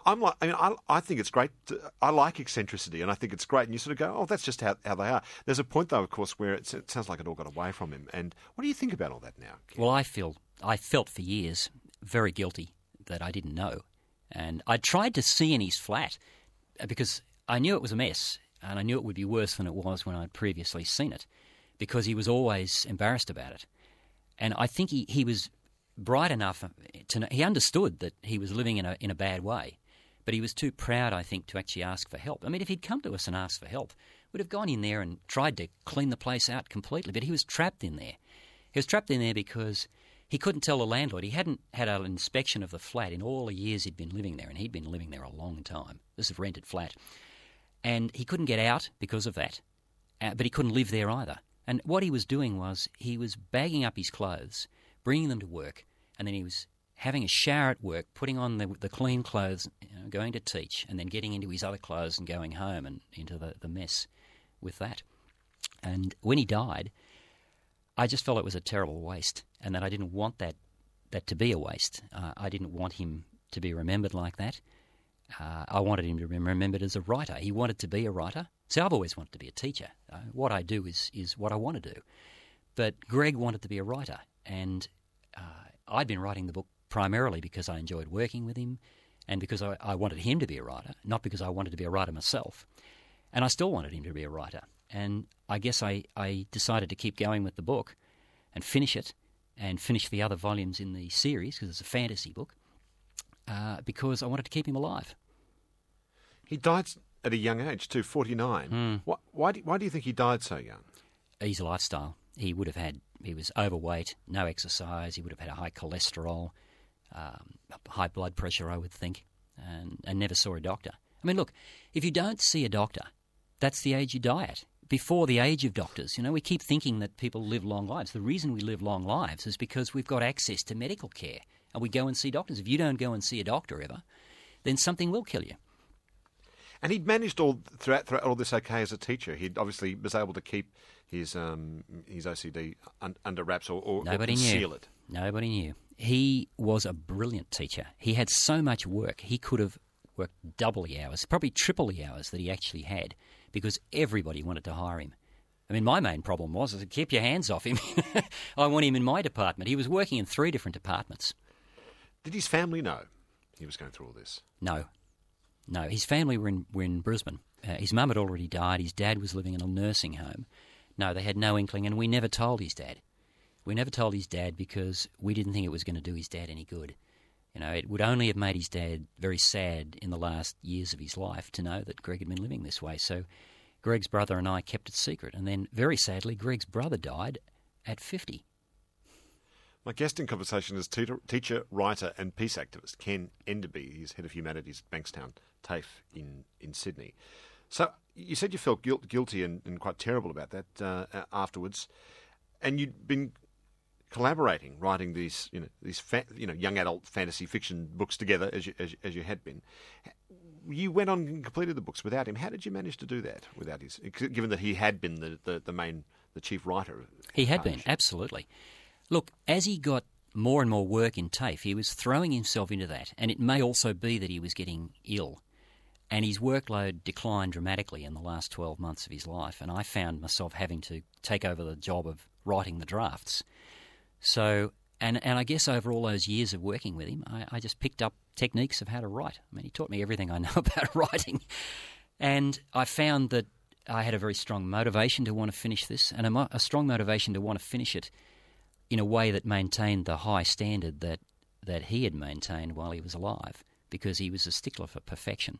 I think it's great. I like eccentricity, and I think it's great. And you sort of go, "Oh, that's just how they are." There's a point, though, of course, where it sounds like it all got away from him. And what do you think about all that now, Ken? Well, I felt for years very guilty that I didn't know. And I tried to see in his flat because I knew it was a mess, and I knew it would be worse than it was when I'd previously seen it, because he was always embarrassed about it. And I think he was bright enough to know, he understood that he was living in a bad way, but he was too proud, I think, to actually ask for help. I mean, if he'd come to us and asked for help, we'd have gone in there and tried to clean the place out completely, but he was trapped in there. He was trapped in there because he couldn't tell the landlord. He hadn't had an inspection of the flat in all the years he'd been living there, and he'd been living there a long time. This is a rented flat. And he couldn't get out because of that, but he couldn't live there either. And what he was doing was he was bagging up his clothes, bringing them to work, and then he was having a shower at work, putting on the clean clothes, going to teach, and then getting into his other clothes and going home and into the mess with that. And when he died, I just felt it was a terrible waste, and that I didn't want that to be a waste. I didn't want him to be remembered like that. I wanted him to be remembered as a writer. He wanted to be a writer. See, I've always wanted to be a teacher. What I do is what I want to do. But Greg wanted to be a writer, and I'd been writing the book primarily because I enjoyed working with him and because I wanted him to be a writer, not because I wanted to be a writer myself. And I still wanted him to be a writer. And I guess I decided to keep going with the book and finish it and finish the other volumes in the series, because it's a fantasy book, because I wanted to keep him alive. He died at a young age too, 49. Why do you think he died so young? His lifestyle. He was overweight, no exercise, he would have had a high cholesterol, high blood pressure, I would think, and never saw a doctor. I mean, look, if you don't see a doctor, that's the age you die at. Before the age of doctors, we keep thinking that people live long lives. The reason we live long lives is because we've got access to medical care. and we go and see doctors. If you don't go and see a doctor ever, then something will kill you. And he'd managed throughout all this okay as a teacher. He obviously was able to keep his OCD under wraps or conceal it. Nobody knew. He was a brilliant teacher. He had so much work. He could have worked double the hours, probably triple the hours that he actually had, because everybody wanted to hire him. I mean, my main problem was, keep your hands off him. I want him in my department. He was working in 3 different departments. Did his family know he was going through all this? No, his family were in Brisbane. His mum had already died. His dad was living in a nursing home. No, they had no inkling, and we never told his dad. We never told his dad because we didn't think it was going to do his dad any good. You know, it would only have made his dad very sad in the last years of his life to know that Greg had been living this way. So Greg's brother and I kept it secret. And then, very sadly, Greg's brother died at 50. My guest in conversation is teacher, writer and peace activist Ken Enderby. He's Head of Humanities at Bankstown TAFE in Sydney. So you said you felt guilty and quite terrible about that afterwards, and you'd been collaborating, writing these young adult fantasy fiction books together as you had been. You went on and completed the books without him. How did you manage to do that without given that he had been the chief writer? He had been, absolutely. Look, as he got more and more work in TAFE, he was throwing himself into that, and it may also be that he was getting ill. And his workload declined dramatically in the last 12 months of his life, and I found myself having to take over the job of writing the drafts. So, and I guess over all those years of working with him, I just picked up techniques of how to write. I mean, he taught me everything I know about writing. And I found that I had a very strong motivation to want to finish this, and a strong motivation to want to finish it in a way that maintained the high standard that he had maintained while he was alive, because he was a stickler for perfection.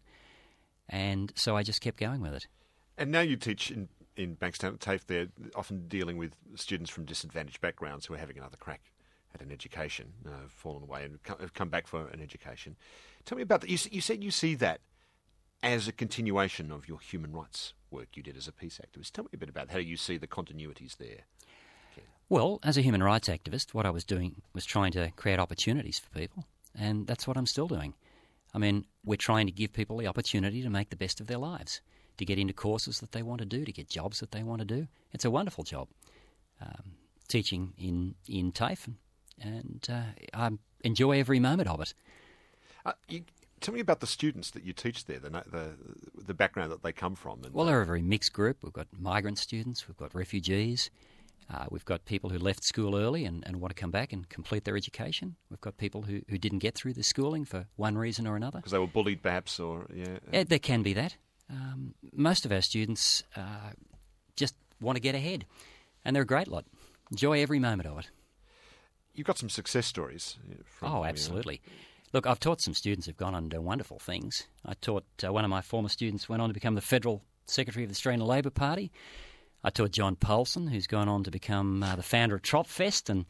And so I just kept going with it. And now you teach in Bankstown TAFE. They're often dealing with students from disadvantaged backgrounds who are having another crack at an education, fallen away and have come back for an education. Tell me about that. You said you see that as a continuation of your human rights work you did as a peace activist. Tell me a bit about how you see the continuities there. Ken. Well, as a human rights activist, what I was doing was trying to create opportunities for people, and that's what I'm still doing. I mean, we're trying to give people the opportunity to make the best of their lives, to get into courses that they want to do, to get jobs that they want to do. It's a wonderful job, teaching in TAFE, and I enjoy every moment of it. Tell me about the students that you teach there, the background that they come from. Well, they're a very mixed group. We've got migrant students, we've got refugees, we've got people who left school early and want to come back and complete their education. We've got people who didn't get through the schooling for one reason or another. Because they were bullied, perhaps, or there can be that. Most of our students just want to get ahead, and they're a great lot. Enjoy every moment of it. You've got some success stories. Absolutely. Look, I've taught some students who've gone on to do wonderful things. I taught one of my former students went on to become the Federal Secretary of the Australian Labor Party. I taught John Paulson, who's gone on to become the founder of Tropfest and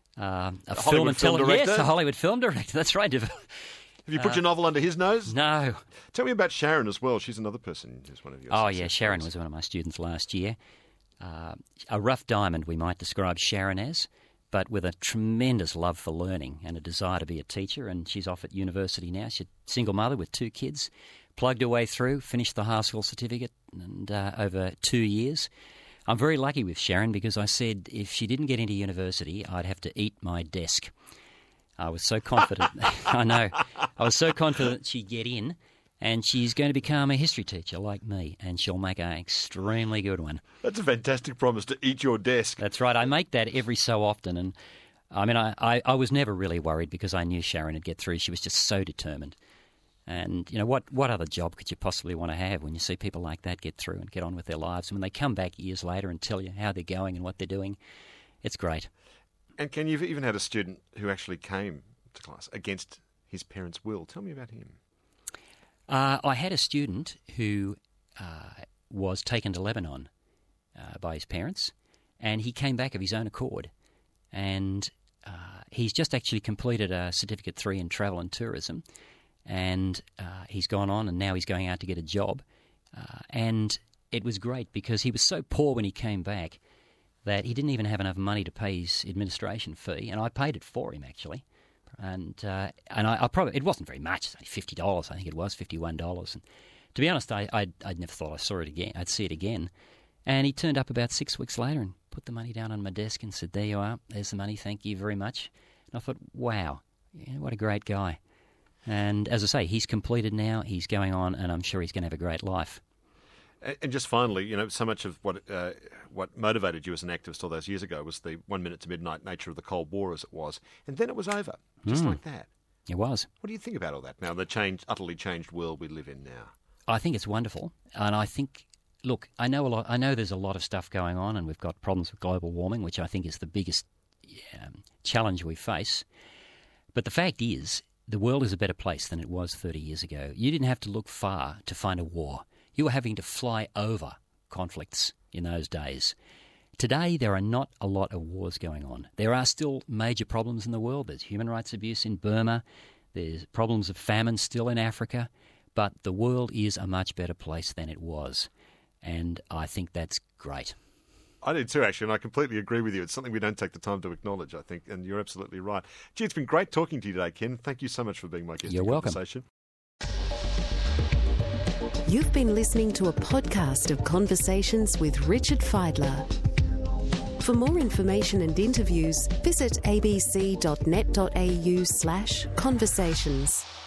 a film and television. Yes, a Hollywood film director. That's right. Have you put your novel under his nose? No. Tell me about Sharon as well. She's another person who's one of your Oh, yeah, Sharon was one of my students last year. A rough diamond, we might describe Sharon as, but with a tremendous love for learning and a desire to be a teacher, and she's off at university now. She's a single mother with 2 kids, plugged her way through, finished the high school certificate and over 2 years. I'm very lucky with Sharon because I said if she didn't get into university, I'd have to eat my desk. I was so confident. I know. I was so confident she'd get in, and she's going to become a history teacher like me, and she'll make an extremely good one. That's a fantastic promise, to eat your desk. That's right. I make that every so often, and I mean, I was never really worried because I knew Sharon would get through. She was just so determined. And, you know, what other job could you possibly want to have when you see people like that get through and get on with their lives? And when they come back years later and tell you how they're going and what they're doing, it's great. And Ken, you've even had a student who actually came to class against his parents' will. Tell me about him. I had a student who was taken to Lebanon by his parents, and he came back of his own accord. And he's just actually completed a Certificate 3 in Travel and Tourism, and he's gone on and now he's going out to get a job. And it was great because he was so poor when he came back that he didn't even have enough money to pay his administration fee, and I paid it for him, actually. And I probably, it wasn't very much. It's only $50. I think it was $51. And to be honest, I'd never thought I saw it again. I'd see it again. And he turned up about 6 weeks later and put the money down on my desk and said, "There you are. There's the money. Thank you very much." And I thought, wow, what a great guy. And as I say, he's completed now. He's going on, and I'm sure he's going to have a great life. And just finally, so much of what motivated you as an activist all those years ago was the 1 minute to midnight nature of the Cold War as it was. And then it was over, just like that. It was. What do you think about all that now, the utterly changed world we live in now? I think it's wonderful. And I think, look, I know there's a lot of stuff going on, and we've got problems with global warming, which I think is the biggest challenge we face. But the fact is, the world is a better place than it was 30 years ago. You didn't have to look far to find a war. You were having to fly over conflicts in those days. Today, there are not a lot of wars going on. There are still major problems in the world. There's human rights abuse in Burma. There's problems of famine still in Africa. But the world is a much better place than it was. And I think that's great. I do too, actually, and I completely agree with you. It's something we don't take the time to acknowledge, I think, and you're absolutely right. Gee, it's been great talking to you today, Ken. Thank you so much for being my guest. You're welcome. Conversation. You've been listening to a podcast of Conversations with Richard Fidler. For more information and interviews, visit abc.net.au/conversations.